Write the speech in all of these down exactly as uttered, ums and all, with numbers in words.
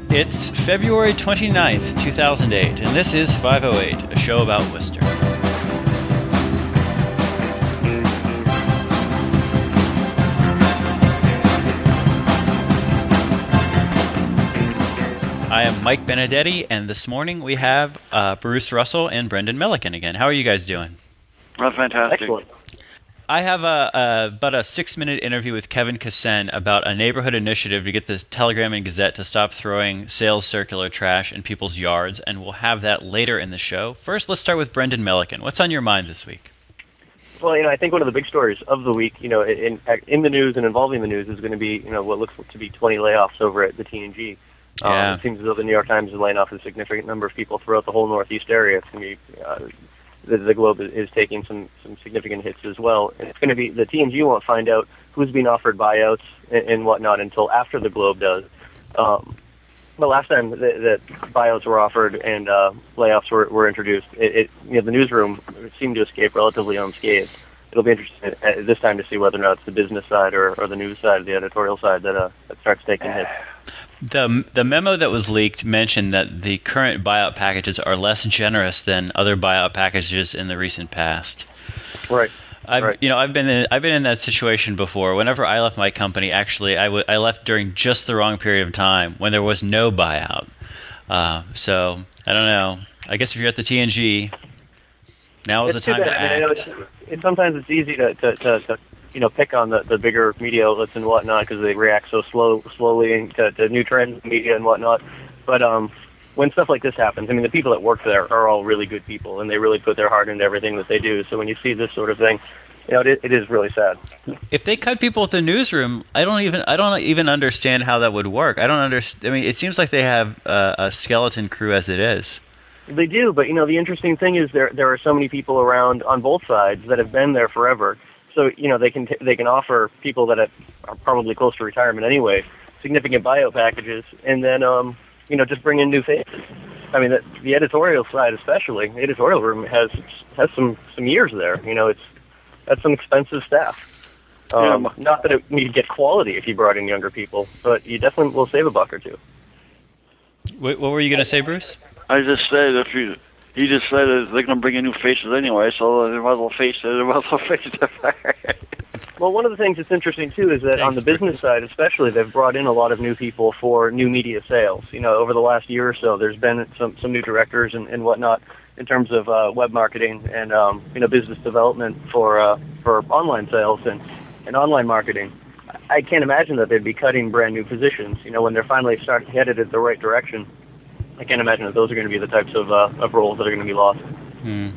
It's February twenty-ninth, two thousand eight, and this is five oh eight, a show about Worcester. I am Mike Benedetti, and this morning we have uh, Bruce Russell and Brendan Milliken again. How are you guys doing? Well, fantastic. Excellent. I have a, a about a six-minute interview with Kevin Kassen about a neighborhood initiative to get the Telegram and Gazette to stop throwing sales circular trash in people's yards, and we'll have that later in the show. First, let's start with Brendan Milliken. What's on your mind this week? Well, you know, I think one of the big stories of the week, you know, in in the news and involving the news is going to be, you know, what looks to be twenty layoffs over at the T and G. Yeah. Um, it seems as though the New York Times is laying off a significant number of people throughout the whole Northeast area. It's going to be uh, the, the Globe is, is taking some, some significant hits as well. And it's going to be the T and G won't find out who's being offered buyouts and, and whatnot until after the Globe does. Um, the last time that, that buyouts were offered and uh, layoffs were, were introduced, it, it you know the newsroom seemed to escape relatively unscathed. It'll be interesting at this time to see whether or not it's the business side or, or the news side, the editorial side that uh, that starts taking hits. The the memo that was leaked mentioned that the current buyout packages are less generous than other buyout packages in the recent past. Right. I've right. you know I've been in, I've been in that situation before. Whenever I left my company, actually I, w- I left during just the wrong period of time when there was no buyout. Uh, so I don't know. I guess if you're at the T and G, now is It's the time too to bad. I mean, I know act. it's, it, sometimes it's easy to, to, to, to you know pick on the, the bigger media outlets and whatnot because they react so slow slowly to, to new trends in media and whatnot. But um, when stuff like this happens, I mean, the people that work there are all really good people and they really put their heart into everything that they do. So when you see this sort of thing, you know, it, it is really sad. If they cut people at the newsroom, I don't even I don't even understand how that would work. I don't understand. I mean, it seems like they have uh, a skeleton crew as it is. They do, but you know, the interesting thing is there there are so many people around on both sides that have been there forever. So you know, they can t- they can offer people that have, are probably close to retirement anyway significant buyout packages, and then um, you know just bring in new faces. I mean, the, the editorial side, especially the editorial room, has has some some years there. You know, it's that's some expensive staff. Um, yeah. Not that it, you'd get quality if you brought in younger people, but you definitely will save a buck or two. What, what were you going to say, Bruce? I just said if you, he just said that they're going to bring in new faces anyway, so they might as well face it. They might as well face it. Well, one of the things that's interesting too is that Thanks, on the business Bruce. side, especially, they've brought in a lot of new people for new media sales. You know, over the last year or so, there's been some some new directors and, and whatnot in terms of uh, web marketing and um, you know business development for uh, for online sales and, and online marketing. I can't imagine that they'd be cutting brand new positions. You know, when they're finally starting headed in the right direction. I can't imagine that those are going to be the types of, uh, of roles that are going to be lost. Hmm.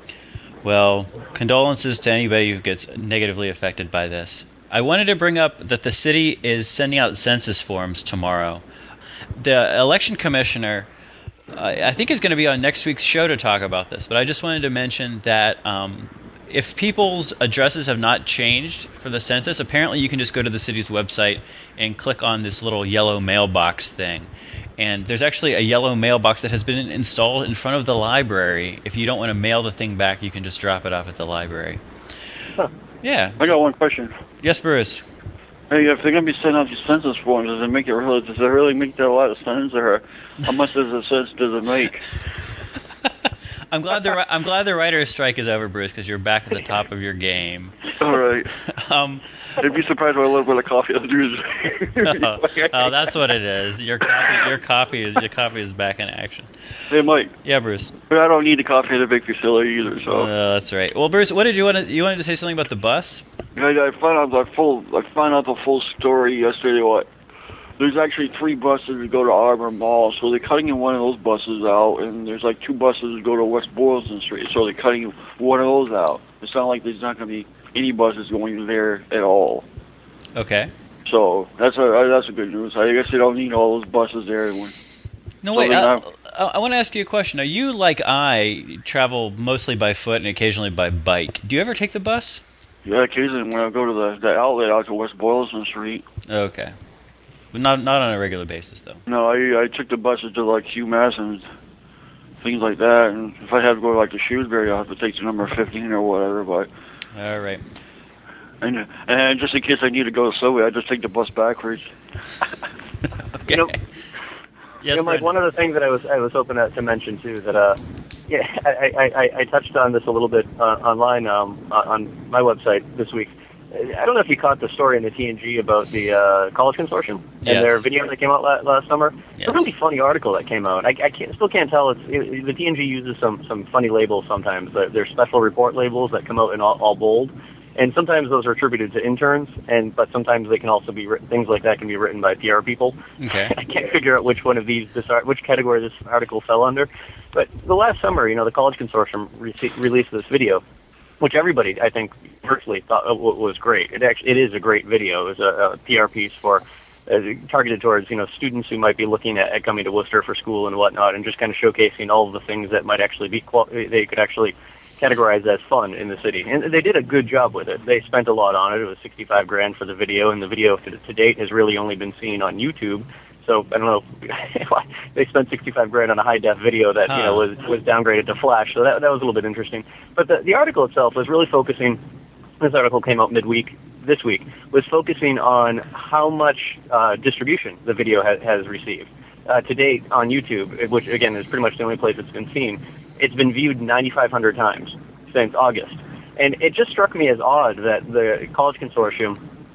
Well, condolences to anybody who gets negatively affected by this. I wanted to bring up that the city is sending out census forms tomorrow. The election commissioner, uh, I think, is going to be on next week's show to talk about this, but I just wanted to mention that um, if people's addresses have not changed for the census, apparently you can just go to the city's website and click on this little yellow mailbox thing. And there's actually a yellow mailbox that has been installed in front of the library. If you don't want to mail the thing back, you can just drop it off at the library. Huh. Yeah. I got one question. Yes, Bruce. Hey, if they're going to be sending out these census forms, does it make it really? Does it really make that a lot of sense, or how much does it sense does it make? I'm glad the I'm glad the writer's strike is over, Bruce, because you're back at the top of your game. All right. um, I'd be surprised by a little bit of coffee I'll do. oh, oh, that's what it is. Your coffee, your coffee is your coffee is back in action. Hey, Mike. Yeah, Bruce. But I don't need the coffee at a big facility either. So. Uh, that's right. Well, Bruce, what did you want to? You wanted to say something about the bus? I, I found out the full. I found out the full story yesterday. What? There's actually three buses that go to Arbor Mall, so they're cutting in one of those buses out, and there's like two buses that go to West Boylston Street, so they're cutting one of those out. It's not like there's not going to be any buses going there at all. Okay. So that's a that's a good news. I guess they don't need all those buses there. When, no, so wait. I, not, I, I want to ask you a question. Now, you, like I, travel mostly by foot and occasionally by bike. Do you ever take the bus? Yeah, occasionally when I go to the, the outlet out to West Boylston Street. Okay. But not not on a regular basis, though. No, I I took the buses to like UMass and things like that. And if I had to go to like the Shrewsbury, I'll have to take the number fifteen or whatever. But all right. And and just in case I need to go to Subway, I just take the bus backwards. Okay. You know, Yes, you know, Mike. Brendan. One of the things that I was I was hoping to, to mention too that uh, yeah, I, I, I, I touched on this a little bit uh, online um, on my website this week. I don't know if you caught the story in the T N G about the uh, College Consortium and Yes. their video that came out la- last summer. Yes. It's a really funny article that came out. I, I can't, still can't tell. It's it, the T N G uses some some funny labels sometimes. They're, they're special report labels that come out in all, all bold, and sometimes those are attributed to interns. And but sometimes they can also be written, things like that can be written by P R people. Okay. I can't figure out which one of these this art, which category this article fell under. But the last summer, you know, the College Consortium re- released this video, which everybody, I think, personally thought was great. It actually, it is a great video. It was a, a P R piece for uh, targeted towards, you know, students who might be looking at, at coming to Worcester for school and whatnot, and just kind of showcasing all of the things that might actually be qual- they could actually categorize as fun in the city. And they did a good job with it. They spent a lot on it. It was sixty-five grand for the video, and the video to, to date has really only been seen on YouTube. So I don't know if they spent sixty-five grand on a high def video that, you know, was was downgraded to Flash. So that that was a little bit interesting. But the the article itself was really focusing. This article came out midweek this week. Was focusing on how much uh, distribution the video ha- has received uh, to date on YouTube, which again is pretty much the only place it's been seen. It's been viewed ninety-five hundred times since August, and it just struck me as odd that the College Consortium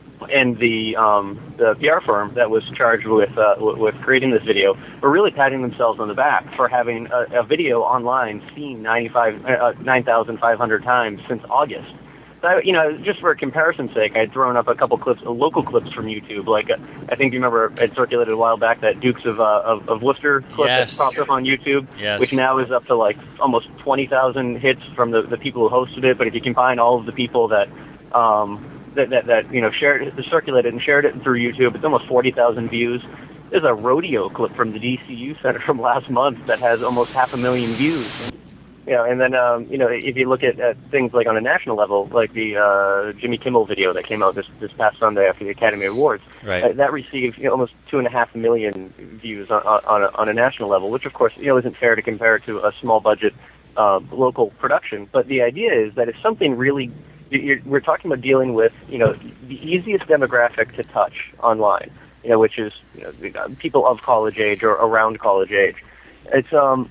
and the um, the P R firm that was charged with uh, w- with creating this video were really patting themselves on the back for having a, a video online seen ninety-five, uh, nine thousand five hundred times since August. So, I, you know, just for comparison's sake, I'd thrown up a couple clips, uh, local clips from YouTube. Like, uh, I think you remember it circulated a while back that Dukes of uh, of, of Worcester clip Yes. that popped up on YouTube, Yes. which now is up to like almost twenty thousand hits from the, the people who hosted it. But if you combine all of the people that um, that, that, that you know shared it, circulated and shared it through YouTube, it's almost forty thousand views. There's a rodeo clip from the D C U Center from last month that has almost half a million views. You know, and then um, you know, if you look at, at things like on a national level, like the uh, Jimmy Kimmel video that came out this this past Sunday after the Academy Awards, Right. uh, that received, you know, almost two and a half million views on on a, on a national level, which of course, you know, isn't fair to compare it to a small budget uh, local production. But the idea is that if something really, you're, we're talking about dealing with, you know, the easiest demographic to touch online, you know, which is, you know, people of college age or around college age. It's um.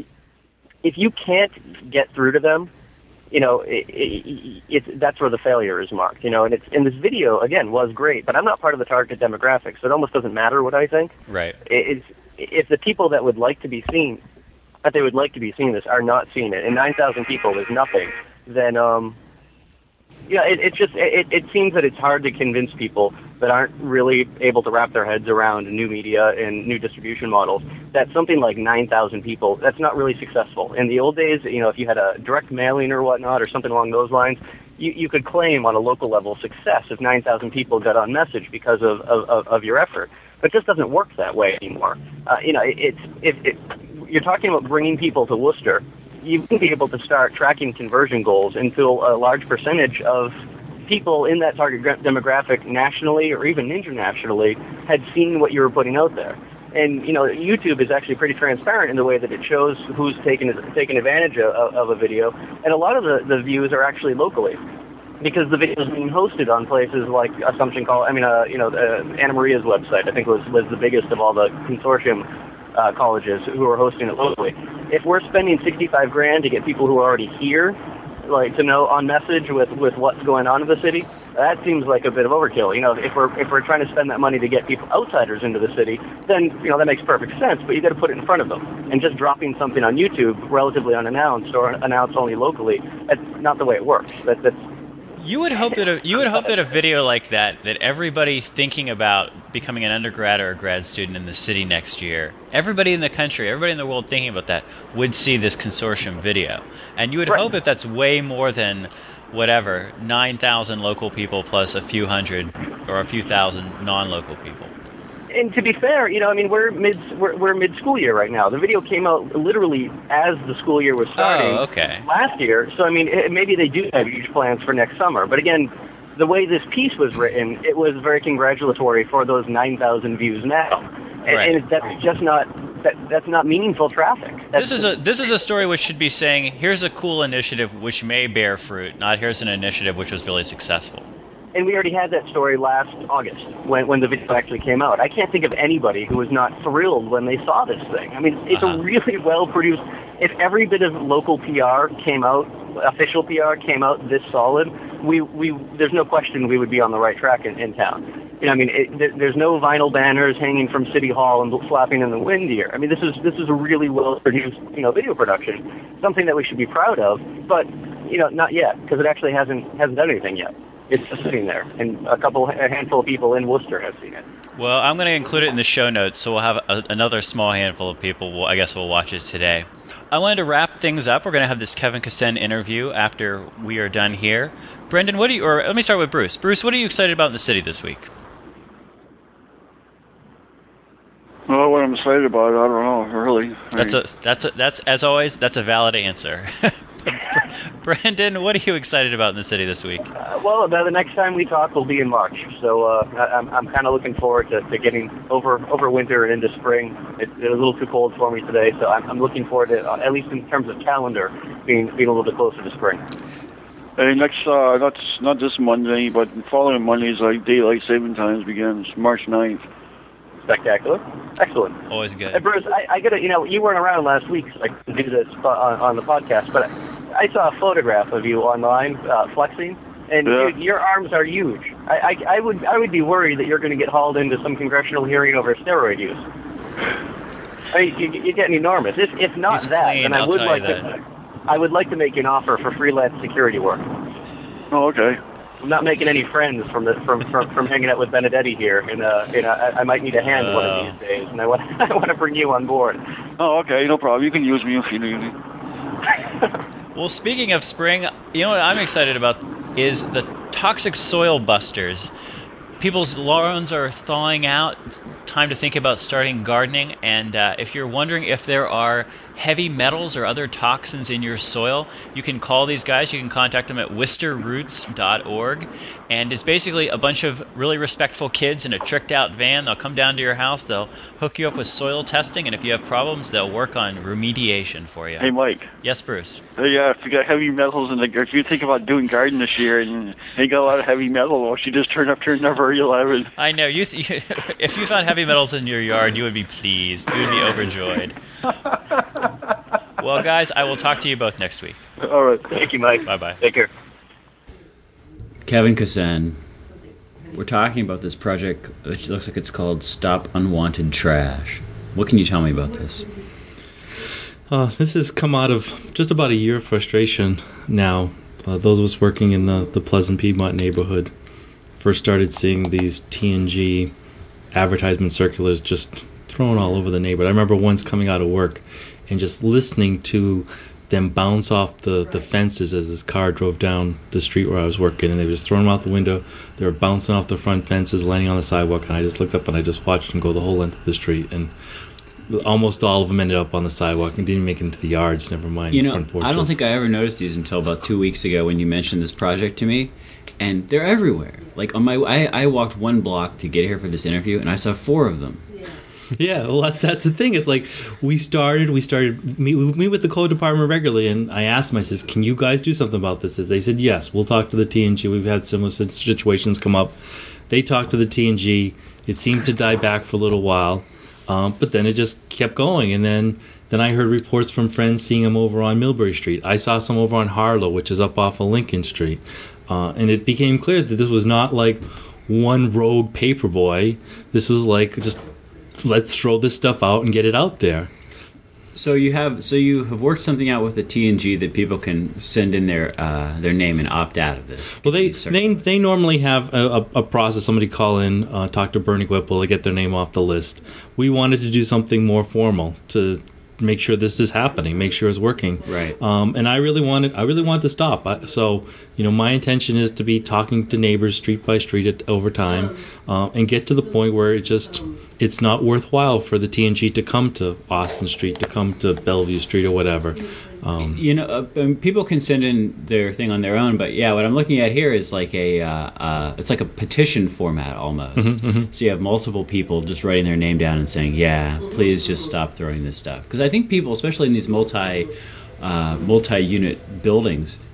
If you can't get through to them, you know, it, it, it's that's where the failure is marked. You know, and it's and this video again was great, but I'm not part of the target demographic, so it almost doesn't matter what I think. Right. It, it's if the people that would like to be seen, that they would like to be seeing this, are not seeing it, and nine thousand people is nothing, then um, yeah, it, it just it, it seems that it's hard to convince people that aren't really able to wrap their heads around new media and new distribution models that something like nine thousand people, that's not really successful. In the old days, you know, if you had a direct mailing or whatnot or something along those lines, you, you could claim on a local level success if nine thousand people got on message because of, of, of your effort. But it just doesn't work that way anymore. Uh, you know, it, it's if it, you're talking about bringing people to Worcester, you wouldn't be able to start tracking conversion goals until a large percentage of people in that target demographic nationally or even internationally had seen what you were putting out there. And, you know, YouTube is actually pretty transparent in the way that it shows who's taken taken advantage of, of a video. And a lot of the, the views are actually locally because the video is being hosted on places like Assumption College. I mean, uh, you know, uh, Anna Maria's website, I think, was, was the biggest of all the consortium uh, colleges who are hosting it locally. If we're spending sixty-five grand to get people who are already here, like to know on message with, with what's going on in the city, that seems like a bit of overkill. You know, if we're if we're trying to spend that money to get people outsiders into the city, then you know that makes perfect sense. But you got to put it in front of them. And just dropping something on YouTube relatively unannounced or announced only locally, that's not the way it works. That, that's You would hope that a, you would hope that a video like that, that everybody thinking about becoming an undergrad or a grad student in the city next year, everybody in the country, everybody in the world thinking about that, would see this consortium video. And you would Right. hope that that's way more than whatever, nine thousand local people plus a few hundred or a few thousand non-local people. And to be fair, you know, I mean, we're mid we're, we're mid school year right now. The video came out literally as the school year was starting Oh, okay. last year. So I mean, it, maybe they do have huge plans for next summer. But again, the way this piece was written, it was very congratulatory for those nine thousand views now, and, Right. and that's just not that that's not meaningful traffic. That's, This is a this is a story which should be saying, here's a cool initiative which may bear fruit, not here's an initiative which was really successful. And we already had that story last August when, when the video actually came out. I can't think of anybody who was not thrilled when they saw this thing. I mean, it's uh-huh. a really well-produced... If every bit of local P R came out, official P R came out this solid, we, we there's no question we would be on the right track in, in town. You know, I mean, it, there, there's no vinyl banners hanging from City Hall and flapping in the wind here. I mean, this is this is a really well-produced, you know, video production, something that we should be proud of. But, you know, not yet, because it actually hasn't hasn't done anything yet. It's just sitting there, and a couple, a handful of people in Worcester have seen it. Well, I'm going to include it in the show notes, so we'll have a, another small handful of people, will, I guess, will watch it today. I wanted to wrap things up. We're going to have this Kevin Kisten interview after we are done here. Brendan, what do you, or let me start with Bruce. Bruce, what are you excited about in the city this week? Well, what I'm excited about, I don't know, really. I That's mean, a that's a that's as always that's a valid answer. Brandon, what are you excited about in the city this week? Uh, well, the next time we talk will be in March, so uh, I, I'm I'm kind of looking forward to, to getting over over winter and into spring. It, it was a little too cold for me today, so I'm, I'm looking forward to, uh, at least in terms of calendar, being being a little bit closer to spring. Hey, next, uh, not not this Monday, but following Monday is like daylight saving times begins, March ninth. Spectacular. Excellent. Always good. Hey, Bruce, I, I gotta, you know, you weren't around last week, so I couldn't do this on, on the podcast, but I, I saw a photograph of you online uh, flexing, and yeah. you, your arms are huge. I, I, I would I would be worried that you're going to get hauled into some congressional hearing over steroid use. I mean, you, you're getting enormous. If if not He's that, clean, then I I'll would tell like you to. that. I would like to make you an offer for freelance security work. Oh, okay. I'm not making any friends from the from from, from hanging out with Benedetti here, and uh, you know, I, I might need a hand Oh. one of these days, and I want I want to bring you on board. Oh, okay, no problem. You can use me if you need me. Well, speaking of spring, you know what I'm excited about is the Toxic Soil Busters. People's lawns are thawing out. It's time to think about starting gardening. And uh, if you're wondering if there are heavy metals or other toxins in your soil, you can call these guys. You can contact them at Worcester Roots dot org. And it's basically a bunch of really respectful kids in a tricked-out van. They'll come down to your house. They'll hook you up with soil testing. And if you have problems, they'll work on remediation for you. Hey, Mike. Yes, Bruce? Hey, uh, if you got heavy metals in the, if you think about doing garden this year and you got a lot of heavy metal, well, you just turn up to number eleven. I know. You, th- you if you found heavy metals in your yard, you would be pleased. You would be overjoyed. Well, guys, I will talk to you both next week. All right. Thank you, Mike. Bye-bye. Take care. Kevin Kisten, we're talking about this project, which looks like it's called Stop Unwanted Trash. What can you tell me about this? Uh, this has come out of just about a year of frustration now. Uh, those of us working in the, the Pleasant Piedmont neighborhood first started seeing these T N G advertisement circulars just thrown all over the neighborhood. I remember once coming out of work and just listening to them bounce off the, the fences as this car drove down the street where I was working, and they were just throwing them out the window. They were bouncing off the front fences, landing on the sidewalk, and I just looked up and I just watched them go the whole length of the street, and almost all of them ended up on the sidewalk and didn't make it into the yards, never mind You know, front porches. I don't think I ever noticed these until about two weeks ago when you mentioned this project to me, and they're everywhere. Like on my, I, I walked one block to get here for this interview, and I saw four of them. Yeah, well, that's, that's the thing. It's like we started, we started, meet, we meet with the code department regularly, and I asked them, I says, can you guys do something about this? They said, yes, we'll talk to the T N G. We've had similar situations come up. They talked to the T N G. It seemed to die back for a little while, um, but then it just kept going. And then, then I heard reports from friends seeing them over on Millbury Street. I saw some over on Harlow, which is up off of Lincoln Street. Uh, and it became clear that this was not like one rogue paperboy. This was like just... let's throw this stuff out and get it out there. So you have so you have worked something out with the T N G that people can send in their uh, their name and opt out of this. Well, they they they normally have a, a, a process. Somebody call in, uh, talk to Bernie Whipple to get their name off the list. We wanted to do something more formal to make sure this is happening, make sure it's working. Right. Um, and I really wanted I really wanted to stop. I, so you know, my intention is to be talking to neighbors street by street at, over time, uh, and get to the point where it just. It's not worthwhile for the T N G to come to Austin Street, to come to Bellevue Street or whatever. Um, you know, uh, um, people can send in their thing on their own, but yeah, what I'm looking at here is like a, uh, uh, it's like a petition format almost. Mm-hmm, mm-hmm. So you have multiple people just writing their name down and saying, yeah, please just stop throwing this stuff. Because I think people, especially in these multi, uh, multi-unit buildings,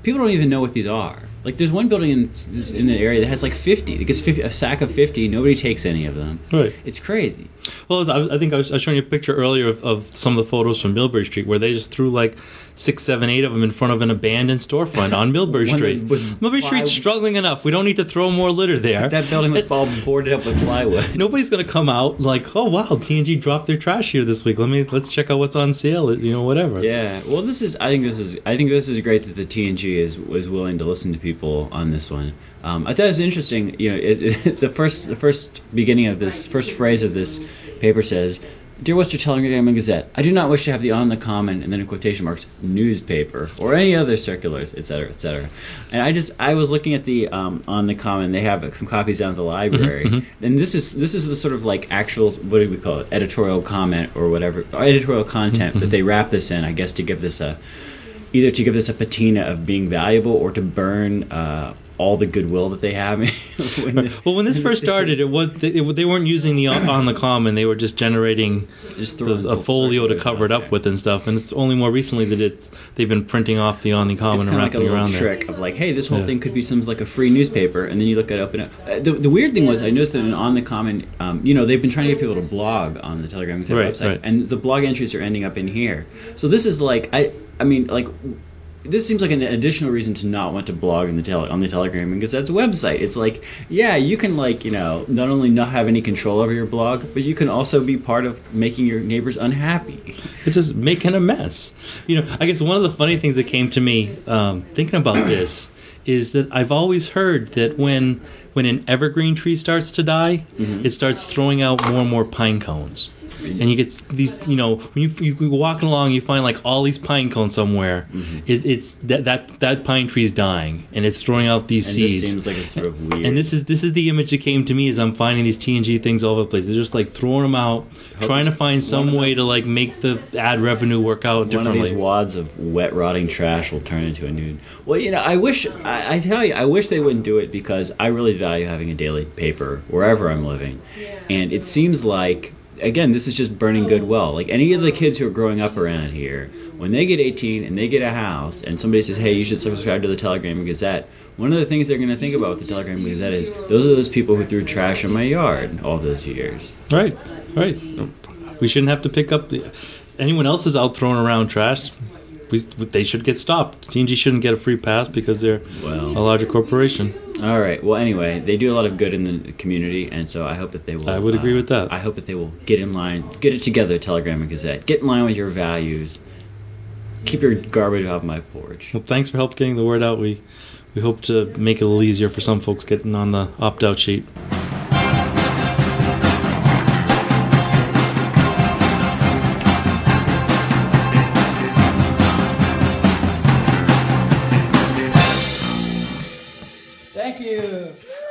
people don't even know what these are. Like, there's one building in this, in the area that has like fifty. It gets fifty, a sack of fifty. Nobody takes any of them. Right. It's crazy. Well, I, I think I was, I was showing you a picture earlier of, of some of the photos from Millbury Street where they just threw like six, seven, eight of them in front of an abandoned storefront on Millbury Street. Millbury Street's struggling enough. We don't need to throw more litter there. That building was all boarded up with plywood. Nobody's going to come out like, oh wow, T N G dropped their trash here this week. Let me let's check out what's on sale. You know, whatever. Yeah. Well, this is. I think this is. I think this is great that the T N G is was willing to listen to people on this one. Um, I thought it was interesting. You know, it, it, the first the first beginning of this first phrase of this paper says, "Dear Worcester Telegram and Gazette, I do not wish to have the On the Common," and then in quotation marks, newspaper or any other circulars, et cetera, et cetera. And I just I was looking at the um, On the Common. They have some copies down at the library, mm-hmm. and this is this is the sort of like actual, what do we call it, editorial comment or whatever, or editorial content, mm-hmm. that they wrap this in, I guess, to give this a either to give this a patina of being valuable or to burn Uh, all the goodwill that they have. when the, well, when this first started, it was they, it, they weren't using the on, on the common. They were just generating just the, a folio to cover it up there with and stuff. And it's only more recently that it they've been printing off the on the common and wrapping like a around trick there. Of like, hey, this whole yeah. thing could be some like a free newspaper, and then you look it up and uh, the the weird thing was I noticed that in On the Common, um, you know, they've been trying to get people to blog on the Telegram right, website, right. and the blog entries are ending up in here. So this is like I I mean like. This seems like an additional reason to not want to blog in the tele- on the Telegram because that's a website. It's like, yeah, you can like, you know, not only not have any control over your blog, but you can also be part of making your neighbors unhappy. It's just making a mess. You know, I guess one of the funny things that came to me um, thinking about this is that I've always heard that when when an evergreen tree starts to die, mm-hmm. it starts throwing out more and more pine cones. And you get these, you know, when you you walking along, you find like all these pine cones somewhere. Mm-hmm. It, it's that that that pine tree's dying, and it's throwing out these and seeds. This seems like it's sort of weird. And this is this is the image that came to me as I'm finding these T N G things all over the place. They're just like throwing them out, Hope trying to find some way to like make the ad revenue work out differently. One of these wads of wet, rotting trash will turn into a nude. Well, you know, I wish I, I tell you, I wish they wouldn't do it because I really value having a daily paper wherever I'm living, and it seems like. Again, this is just burning goodwill. Like any of the kids who are growing up around here, when they get eighteen and they get a house and somebody says, hey, you should subscribe to the Telegram and Gazette, one of the things they're going to think about with the Telegram and Gazette is, those are those people who threw trash in my yard all those years. Right, right. We shouldn't have to pick up the... Anyone else is out throwing around trash, we, they should get stopped. T N G shouldn't get a free pass because they're well, a larger corporation. All right. Well, anyway, they do a lot of good in the community, and so I hope that they will. I would agree uh, with that. I hope that they will get in line, get it together, Telegram and Gazette. Get in line with your values. Keep your garbage off my porch. Well, thanks for help getting the word out. We we hope to make it a little easier for some folks getting on the opt-out sheet. Thank you.